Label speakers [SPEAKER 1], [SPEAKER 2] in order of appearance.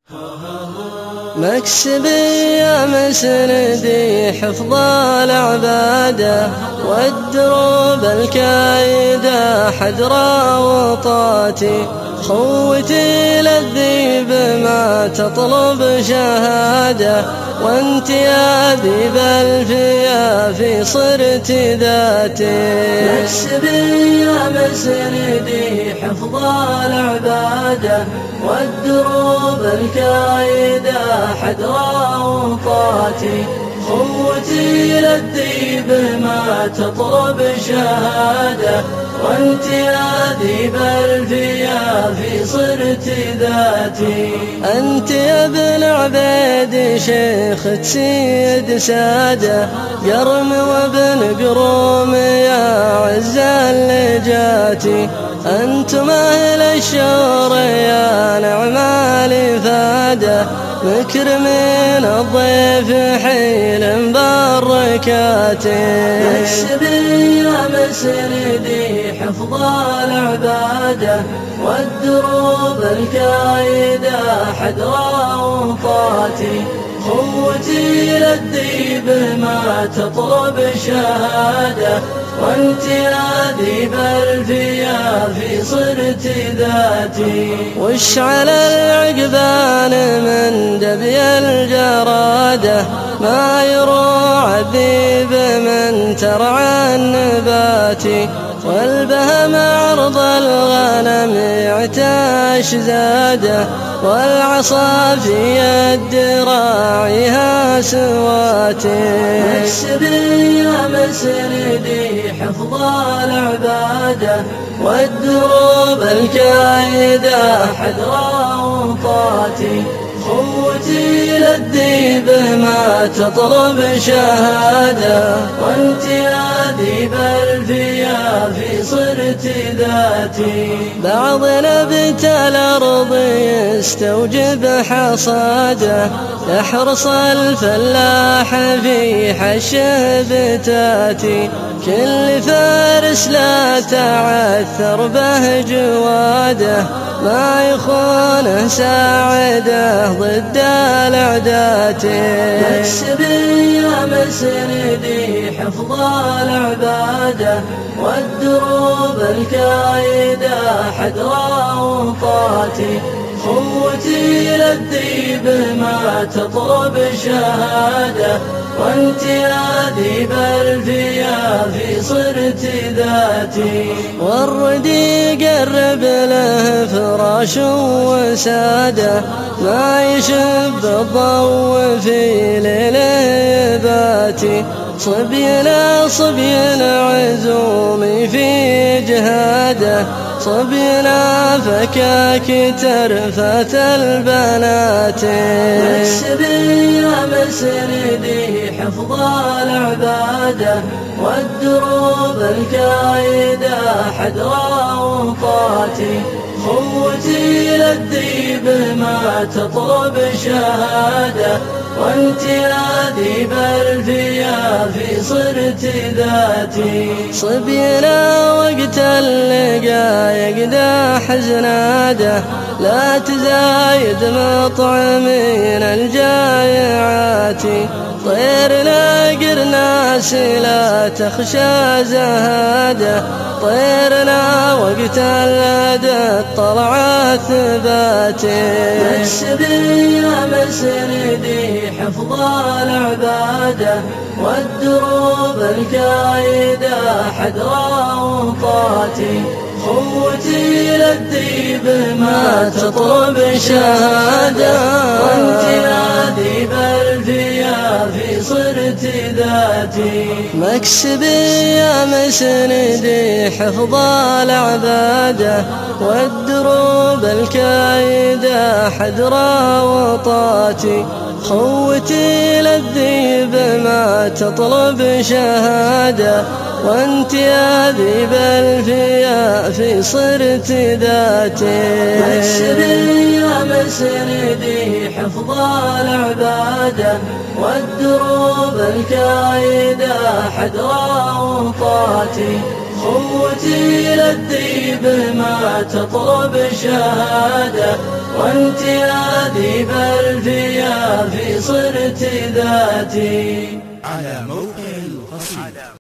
[SPEAKER 1] مكسبي يا مسندي حفظ العبادة والدروب الكايدة حدر وطاتي، خوتي للذيب ما تطلب شهادة، وانت يا ذيب الفيا صرت ذاتي. مكسبي يا مسندي حفظ العبادة والدروب الكايدة حدر وطاتي، خوتي للذيب ما تطلب شهادة، وانت يا ذيب الفيا صرت ذاتي. انت يا ابن عبيد شيخة سيد سادة، قرم وابن قروم يا عز اللجاتي، أنتم أهل الشور يا نعم الإفادة، مكرمين الضيف حين بركاتي. مكسبي يا مسندي حفظ العبادة والدروب الكايدة حدر وطاتي، خوتي للذيب ما تطلب شهادة، وانت يا ذيب الفيا صرت ذاتي. وش على العقبان من دبي الجرادة، ما يروع الذيب من ترعى النباتي، والبهم عرض الغنم يعتاش زاده، والعصا في يد راعيها سواتي. مكسبي يا مسندي حفظ العبادة والدروب الكايدة حدر وطاتي، خوتي للذيب ما تطلب شهادة، وانت يا ذيب الفيا صرت ذاتي. بعض نبت الأرض يستوجب حصاده، يحرص الفلاح في حش بتاتي، كل فارس لا تعثر به جواده، ما يخونه ساعده ضد الأعداتي. مكسبي يا مسندي حفظ العبادة والدروب الكايدة حدر وطاتي، خوتي للذيب ما تطلب شهادة، وانت يا ذيب الفيا صرت ذاتي. والردي قرب له فراش وسادة، ما يشب الضوء في ليله باتي، صبينا عزومي في جهاده، صبينا فكاك ترفة البنات. مكسبي يا مسندي حفظ العبادة والدروب الكايدة حدر وطاتي، خوتي للذيب ما تطلب شهادة، وانت يا ذيب الفيا صرت ذاتي. صبينا وقت اللقا يقدح حزناده، لا تزايد مطعمين الجائعات، طيرنا قرناس لا تخشى زهاده، طيرنا وقت الأدى طلع ثباتي. مكسبي يا مسندي حفظ العبادة والدروب الكايدة حدر وطاتي، خوتي للذيب ما تطلب شهادة، وانت يا ذيب الفيا صرت ذاتي. مكسبي يا مسندي حفظ العبادة والدروب الكايدة حدر وطاتي، خوتي للذيب ما تطلب شهادة، وانت يا ذيب الفيا صرت ذاتي. مكسبي يا مسندي حفظ العبادة والدروب الكايدة حدر وطاتي، خوتي للذيب ما تطلب شهادة، وانت يا ذيب الفيافي صرت ذاتي.
[SPEAKER 2] على موقع القصيدة